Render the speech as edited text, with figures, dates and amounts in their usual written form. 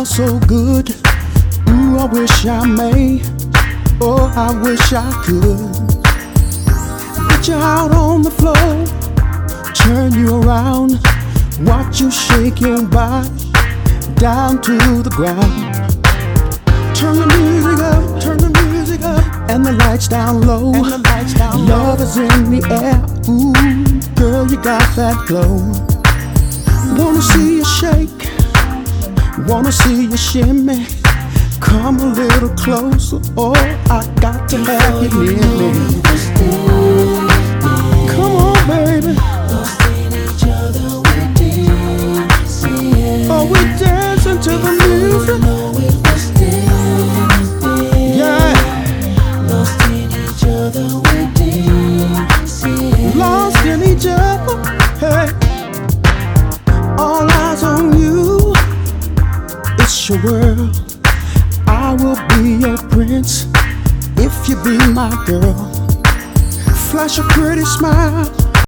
smells so good. Ooh, I wish I may. Oh, I wish I could. Get you out on the floor, turn you around, watch you shake your body down to the ground. Turn the music up, turn the music up, and the lights down low. Love is in the air. Ooh, girl, you got that glow. Wanna see you shake, wanna see you shimmy. Come a little closer, oh, I got to have you near me. Come on, baby. Lost in each other, we're dancing. Oh, we're dancing to the music. No, it was dancing. Yeah. Lost in each other, we're dancing. Lost in each other, hey. All eyes on you. It's your world. I will be your prince if you be my girl. Flash a pretty smile